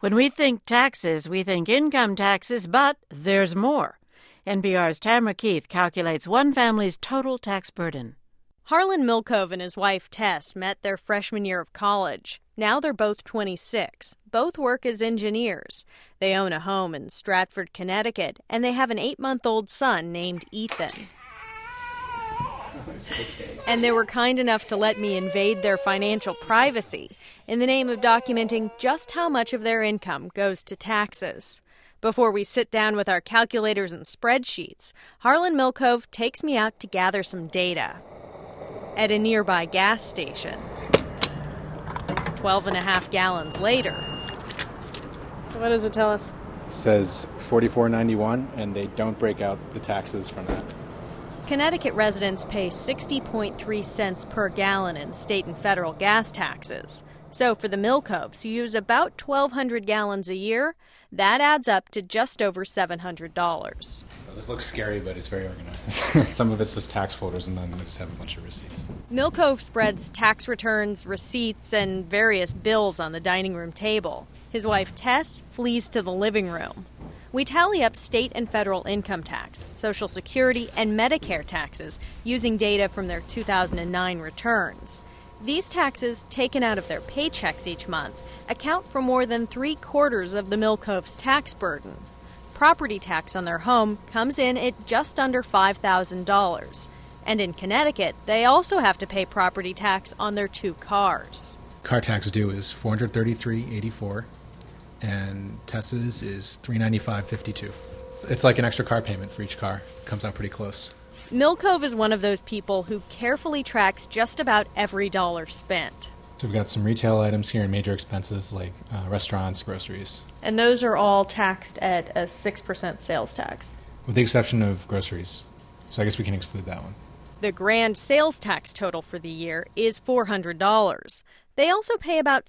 When we think taxes, we think income taxes, but there's more. NPR's Tamara Keith calculates one family's total tax burden. Harlan Milcove and his wife Tess met their freshman year of college. Now they're both 26. Both work as engineers. They own a home in Stratford, Connecticut, and they have an 8-month-old son named Ethan. And they were kind enough to let me invade their financial privacy in the name of documenting just how much of their income goes to taxes. Before we sit down with our calculators and spreadsheets, Harlan Milcove takes me out to gather some data. At a nearby gas station, 12.5 gallons later. So what does it tell us? It says $44.91, and they don't break out the taxes from that. Connecticut residents pay 60.3 cents per gallon in state and federal gas taxes. So for the Milcoves, who use about 1,200 gallons a year, that adds up to just over $700. This looks scary, but it's very organized. Some of it's just tax folders, and then we just have a bunch of receipts. Milcove spreads tax returns, receipts, and various bills on the dining room table. His wife, Tess, flees to the living room. We tally up state and federal income tax, Social Security, and Medicare taxes using data from their 2009 returns. These taxes, taken out of their paychecks each month, account for more than 3/4 of the Milcoves' tax burden. Property tax on their home comes in at just under $5,000. And in Connecticut, they also have to pay property tax on their 2 cars. Car tax due is $433.84, and Tess's is $395.52. It's like an extra car payment for each car. It comes out pretty close. Milcove is one of those people who carefully tracks just about every dollar spent. So we've got some retail items here and major expenses like restaurants, groceries. And those are all taxed at a 6% sales tax. With the exception of groceries. So I guess we can exclude that one. The grand sales tax total for the year is $400. They also pay about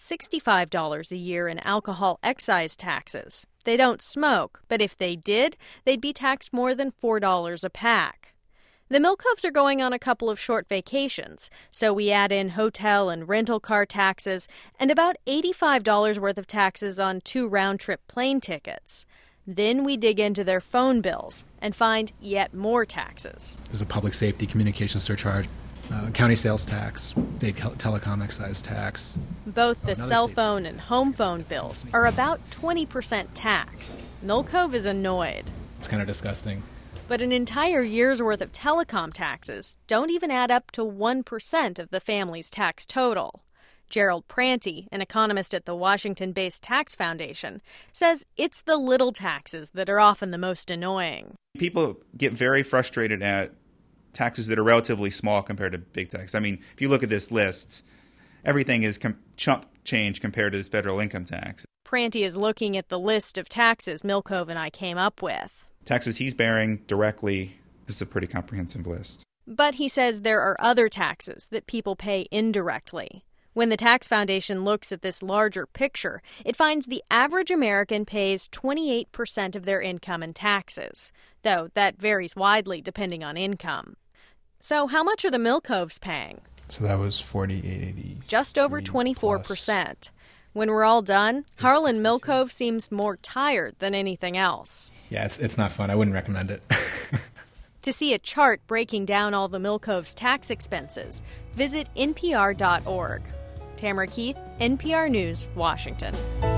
$65 a year in alcohol excise taxes. They don't smoke, but if they did, they'd be taxed more than $4 a pack. The Milcoves are going on a couple of short vacations, so we add in hotel and rental car taxes and about $85 worth of taxes on 2 round-trip plane tickets. Then we dig into their phone bills and find yet more taxes. There's a public safety communication surcharge, county sales tax, state telecom excise tax. Both the cell phone and home phone bills are about 20% tax. Milcove is annoyed. It's kind of disgusting. But an entire year's worth of telecom taxes don't even add up to 1% of the family's tax total. Gerald Pranti, an economist at the Washington-based Tax Foundation, says it's the little taxes that are often the most annoying. People get very frustrated at taxes that are relatively small compared to big taxes. I mean, if you look at this list, everything is chump change compared to this federal income tax. Pranti is looking at the list of taxes Milcove and I came up with. Taxes he's bearing directly, this is a pretty comprehensive list. But he says there are other taxes that people pay indirectly. When the Tax Foundation looks at this larger picture, it finds the average American pays 28% of their income in taxes, though that varies widely depending on income. So how much are the Milcoves paying? So that was $48.80. Just over 24%. When we're all done, Harlan Milcove seems more tired than anything else. Yeah, it's not fun. I wouldn't recommend it. To see a chart breaking down all the Milcoves' tax expenses, visit npr.org. Tamara Keith, NPR News, Washington.